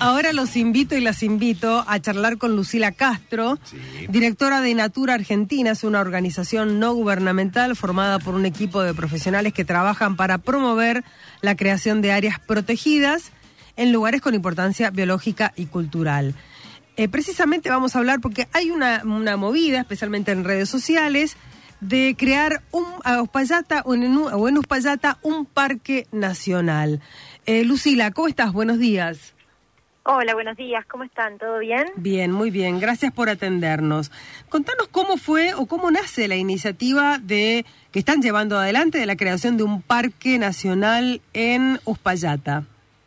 Ahora los invito y las invito a charlar con Lucila Castro, Sí. directora de Natura Argentina. Es una organización no gubernamental formada por un equipo de profesionales que trabajan para promover la creación de áreas protegidas en lugares con importancia biológica y cultural. Precisamente vamos a hablar porque hay una movida, especialmente en redes sociales, de crear en Uspallata un parque nacional. Lucila, ¿cómo estás? Buenos días. Hola, buenos días. ¿Cómo están? ¿Todo bien? Bien, muy bien. Gracias por atendernos. Contanos cómo fue o cómo nace la iniciativa que están llevando adelante de la creación de un parque nacional en Uspallata.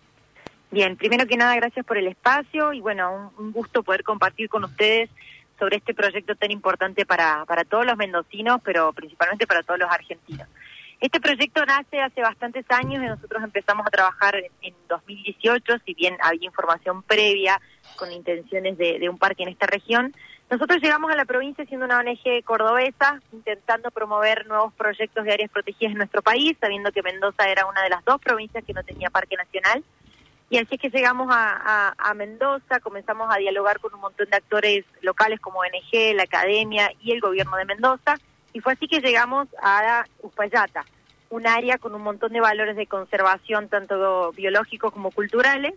Bien, primero que nada, gracias por el espacio y bueno, un gusto poder compartir con ustedes sobre este proyecto tan importante para todos los mendocinos, pero principalmente para todos los argentinos. Este proyecto nace hace bastantes años y nosotros empezamos a trabajar en 2018, si bien había información previa con intenciones de un parque en esta región. Nosotros llegamos a la provincia siendo una ONG cordobesa, intentando promover nuevos proyectos de áreas protegidas en nuestro país, sabiendo que Mendoza era una de las dos provincias que no tenía parque nacional. Y así es que llegamos a Mendoza, comenzamos a dialogar con un montón de actores locales como ONG, la academia y el gobierno de Mendoza, y fue así que llegamos a Uspallata, un área con un montón de valores de conservación, tanto biológicos como culturales,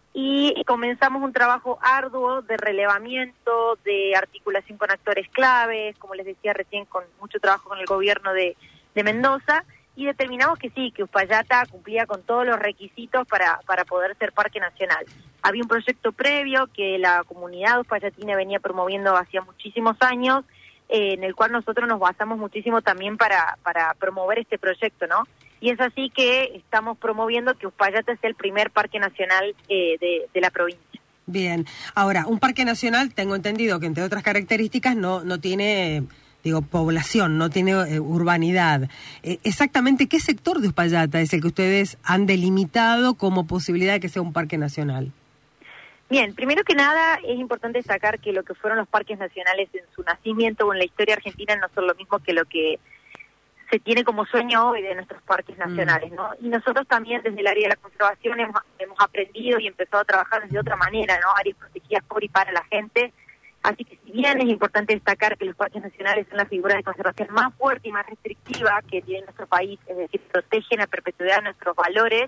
y comenzamos un trabajo arduo de relevamiento, de articulación con actores claves, como les decía recién, con mucho trabajo con el gobierno de Mendoza, y determinamos que sí, que Uspallata cumplía con todos los requisitos para poder ser parque nacional. Había un proyecto previo que la comunidad uspallatina venía promoviendo hacía muchísimos años, en el cual nosotros nos basamos muchísimo también para promover este proyecto, ¿no? Y es así que estamos promoviendo que Uspallata sea el primer parque nacional de la provincia. Bien. Ahora, un parque nacional, tengo entendido que entre otras características no tiene... población, no tiene urbanidad. Exactamente, ¿qué sector de Uspallata es el que ustedes han delimitado como posibilidad de que sea un parque nacional? Bien, primero que nada es importante destacar que lo que fueron los parques nacionales en su nacimiento o en la historia argentina no son lo mismo que lo que se tiene como sueño hoy de nuestros parques nacionales, ¿no? Y nosotros también desde el área de la conservación hemos aprendido y empezado a trabajar de otra manera, ¿no? Áreas protegidas por y para la gente. Así que si bien es importante destacar que los parques nacionales son la figura de conservación más fuerte y más restrictiva que tiene nuestro país, es decir, protegen a perpetuidad nuestros valores,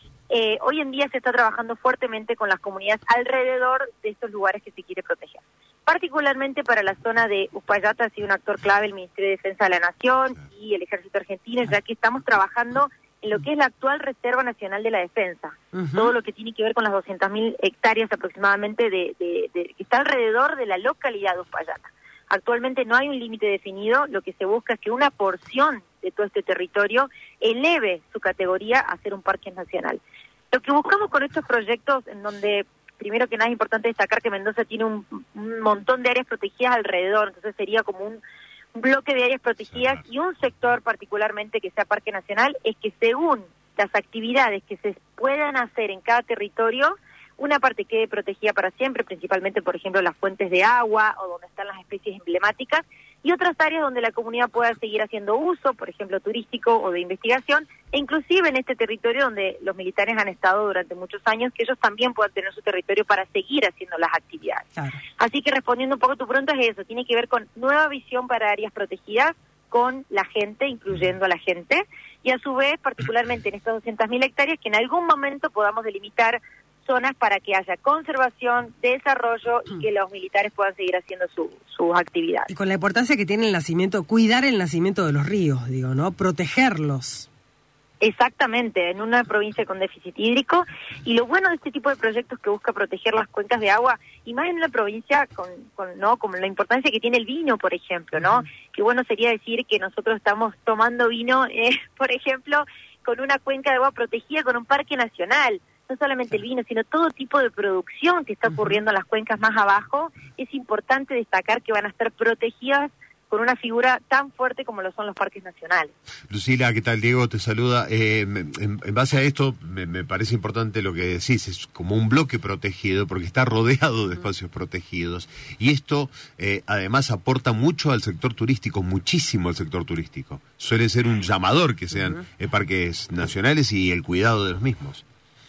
hoy en día se está trabajando fuertemente con las comunidades alrededor de estos lugares que se quiere proteger. Particularmente para la zona de Uspallata ha sido un actor clave el Ministerio de Defensa de la Nación y el Ejército Argentino, ya que estamos trabajando en lo que es la actual Reserva Nacional de la Defensa, todo lo que tiene que ver con las 200.000 hectáreas aproximadamente que está alrededor de la localidad de Uspallata. Actualmente no hay un límite definido, lo que se busca es que una porción de todo este territorio eleve su categoría a ser un parque nacional. Lo que buscamos con estos proyectos, en donde primero que nada es importante destacar que Mendoza tiene un montón de áreas protegidas alrededor, entonces sería como un bloque de áreas protegidas y un sector particularmente que sea parque nacional, es que según las actividades que se puedan hacer en cada territorio, una parte quede protegida para siempre, principalmente, por ejemplo, las fuentes de agua o donde están las especies emblemáticas, y otras áreas donde la comunidad pueda seguir haciendo uso, por ejemplo, turístico o de investigación, e inclusive en este territorio donde los militares han estado durante muchos años, que ellos también puedan tener su territorio para seguir haciendo las actividades. Claro. Así que respondiendo un poco a tu pregunta es eso, tiene que ver con nueva visión para áreas protegidas, con la gente, incluyendo a la gente, y a su vez, particularmente en estas 200.000 hectáreas, que en algún momento podamos delimitar zonas para que haya conservación, desarrollo y que los militares puedan seguir haciendo sus actividades. Y con la importancia que tiene el nacimiento, cuidar el nacimiento de los ríos, digo, ¿no? Protegerlos. Exactamente, en una provincia con déficit hídrico, y lo bueno de este tipo de proyectos que busca proteger las cuencas de agua, y más en una provincia como la importancia que tiene el vino, por ejemplo, ¿no? Qué bueno sería decir que nosotros estamos tomando vino, por ejemplo, con una cuenca de agua protegida, con un parque nacional. No solamente el vino, sino todo tipo de producción que está ocurriendo en las cuencas más abajo. Es importante destacar que van a estar protegidas con una figura tan fuerte como lo son los parques nacionales. Lucila, ¿qué tal? Diego te saluda. En base a esto, me parece importante lo que decís, es como un bloque protegido, porque está rodeado de espacios protegidos. Y esto, además, aporta mucho al sector turístico, muchísimo al sector turístico. Suele ser un llamador que sean parques nacionales y el cuidado de los mismos.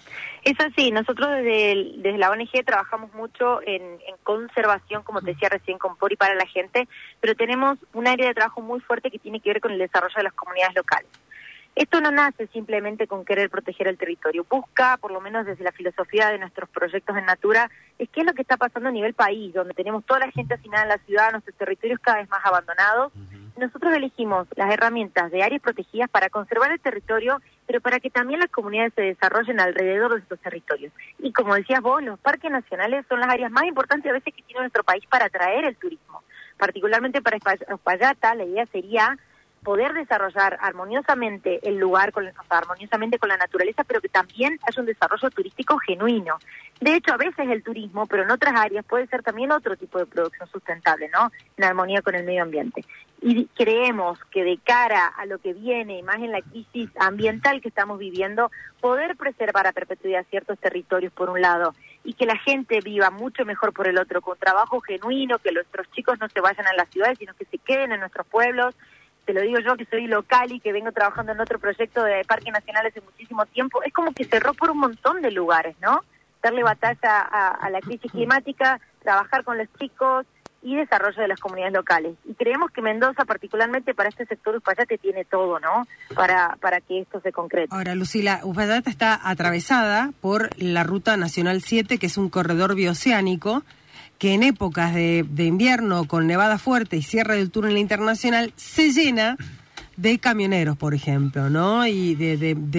Es así, nosotros desde la ONG trabajamos mucho en conservación, como te decía recién, con por y para la gente, pero tenemos un área de trabajo muy fuerte que tiene que ver con el desarrollo de las comunidades locales. Esto no nace simplemente con querer proteger el territorio, busca, por lo menos desde la filosofía de nuestros proyectos en Natura, es qué es lo que está pasando a nivel país, donde tenemos toda la gente hacinada en la ciudad, nuestros territorios cada vez más abandonados. Nosotros elegimos las herramientas de áreas protegidas para conservar el territorio, pero para que también las comunidades se desarrollen alrededor de estos territorios. Y como decías vos, los parques nacionales son las áreas más importantes a veces que tiene nuestro país para atraer el turismo. Particularmente para Uspallata, la idea sería poder desarrollar armoniosamente el lugar, armoniosamente con la naturaleza, pero que también haya un desarrollo turístico genuino. De hecho, a veces el turismo, pero en otras áreas, puede ser también otro tipo de producción sustentable, ¿no? En armonía con el medio ambiente. Y creemos que de cara a lo que viene, y más en la crisis ambiental que estamos viviendo, poder preservar a perpetuidad ciertos territorios por un lado, y que la gente viva mucho mejor por el otro, con trabajo genuino, que nuestros chicos no se vayan a las ciudades, sino que se queden en nuestros pueblos. Te lo digo yo, que soy local y que vengo trabajando en otro proyecto de Parque Nacional hace muchísimo tiempo, es como que cerró por un montón de lugares, ¿no? Darle batalla a la crisis climática, trabajar con los chicos y desarrollo de las comunidades locales. Y creemos que Mendoza, particularmente para este sector Uspallata, tiene todo, ¿no? Para que esto se concrete. Ahora, Lucila, Uspallata está atravesada por la Ruta Nacional 7, que es un corredor bioceánico, que en épocas de invierno, con nevada fuerte y cierre del túnel internacional, se llena de camioneros, por ejemplo, ¿no? Y de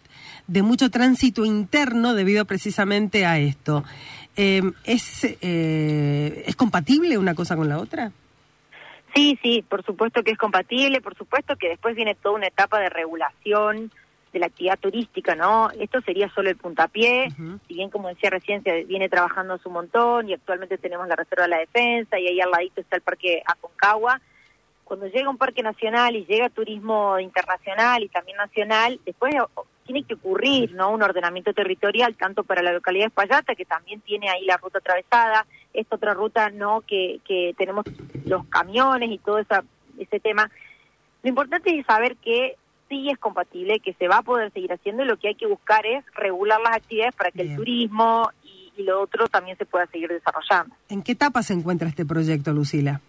mucho tránsito interno debido precisamente a esto. ¿Es compatible una cosa con la otra? Sí, por supuesto que es compatible, por supuesto que después viene toda una etapa de regulación de la actividad turística, ¿no? Esto sería solo el puntapié, si bien, como decía recién, se viene trabajando hace un montón y actualmente tenemos la Reserva de la Defensa y ahí al ladito está el Parque Aconcagua. Cuando llega un parque nacional y llega turismo internacional y también nacional, después tiene que ocurrir, ¿no?, un ordenamiento territorial, tanto para la localidad de Uspallata, que también tiene ahí la ruta atravesada, esta otra ruta, ¿no?, que tenemos los camiones y todo ese tema. Lo importante es saber que sí es compatible, que se va a poder seguir haciendo, y lo que hay que buscar es regular las actividades para que el turismo y lo otro también se pueda seguir desarrollando. ¿En qué etapa se encuentra este proyecto, Lucila?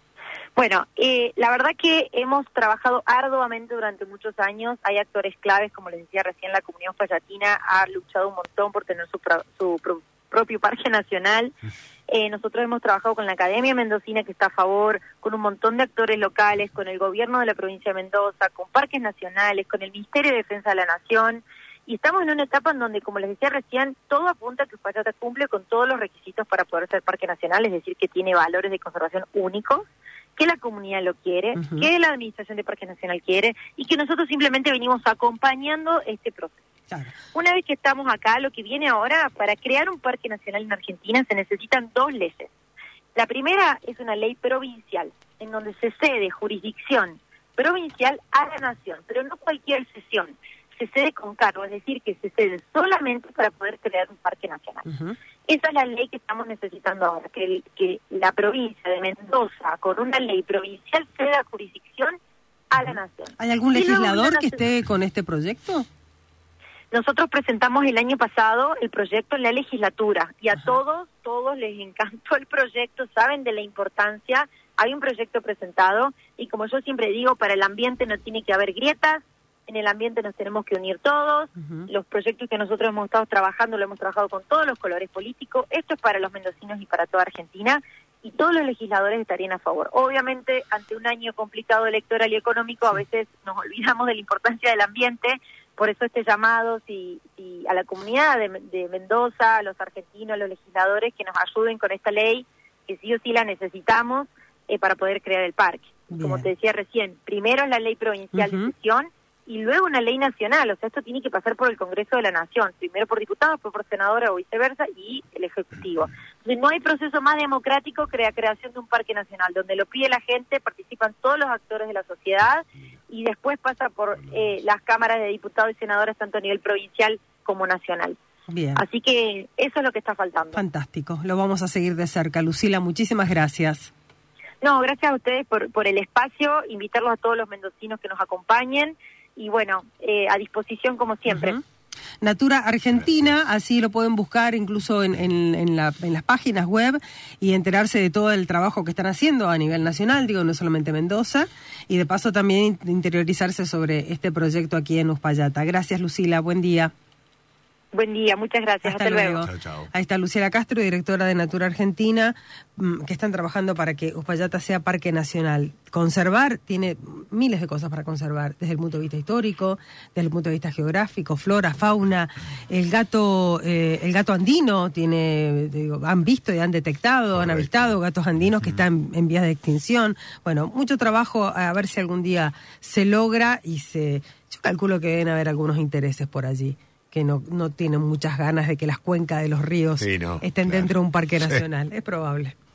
Bueno, la verdad que hemos trabajado arduamente durante muchos años. Hay actores claves, como les decía recién, la comunidad uspallatina ha luchado un montón por tener su propio parque nacional. Nosotros hemos trabajado con la Academia Mendocina, que está a favor, con un montón de actores locales, con el gobierno de la provincia de Mendoza, con parques nacionales, con el Ministerio de Defensa de la Nación, y estamos en una etapa en donde, como les decía recién, todo apunta a que Uspallata cumple con todos los requisitos para poder ser parque nacional, es decir, que tiene valores de conservación únicos, que la comunidad lo quiere, que la Administración de Parques Nacional quiere, y que nosotros simplemente venimos acompañando este proceso. Claro. Una vez que estamos acá, lo que viene ahora, para crear un parque nacional en Argentina se necesitan 2 leyes. La primera es una ley provincial, en donde se cede jurisdicción provincial a la nación, pero no cualquier cesión, se cede con cargo, es decir, que se cede solamente para poder crear un parque nacional. Esa es la ley que estamos necesitando ahora, que la provincia de Mendoza, con una ley provincial, ceda jurisdicción a la nación. ¿Hay algún legislador que esté con este proyecto? Nosotros presentamos el año pasado el proyecto en la legislatura y a todos les encantó el proyecto, saben de la importancia, hay un proyecto presentado y, como yo siempre digo, para el ambiente no tiene que haber grietas, en el ambiente nos tenemos que unir todos, los proyectos que nosotros hemos estado trabajando lo hemos trabajado con todos los colores políticos, esto es para los mendocinos y para toda Argentina, y todos los legisladores estarían a favor. Obviamente, ante un año complicado electoral y económico, a veces nos olvidamos de la importancia del ambiente. Por eso este llamado a la comunidad de Mendoza, a los argentinos, a los legisladores, que nos ayuden con esta ley, que sí o sí la necesitamos para poder crear el parque. Bien. Como te decía recién, primero es la ley provincial de cesión y luego una ley nacional. O sea, esto tiene que pasar por el Congreso de la Nación, primero por diputados, después por senadora o viceversa, y el Ejecutivo. Entonces, no hay proceso más democrático que la creación de un parque nacional, donde lo pide la gente, participan todos los actores de la sociedad, y después pasa por las cámaras de diputados y senadores, tanto a nivel provincial como nacional. Bien. Así que eso es lo que está faltando. Fantástico, lo vamos a seguir de cerca. Lucila, muchísimas gracias. No, gracias a ustedes por el espacio, invitarlos a todos los mendocinos que nos acompañen, y bueno, a disposición como siempre. Natura Argentina, así lo pueden buscar incluso en las páginas web y enterarse de todo el trabajo que están haciendo a nivel nacional, digo, no solamente Mendoza, y de paso también interiorizarse sobre este proyecto aquí en Uspallata. Gracias, Lucila, buen día. Buen día, muchas gracias. Hasta luego. Chao, chao. Ahí está Lucila Castro, directora de Natura Argentina, que están trabajando para que Uspallata sea parque nacional. Conservar, tiene miles de cosas para conservar, desde el punto de vista histórico, desde el punto de vista geográfico, flora, fauna. El gato andino tiene, digo, han visto y han detectado, correcto, han avistado gatos andinos que están en vías de extinción. Bueno, mucho trabajo, a ver si algún día se logra yo calculo que deben haber algunos intereses por allí, que no tienen muchas ganas de que las cuencas de los ríos estén dentro de un parque nacional. Es probable.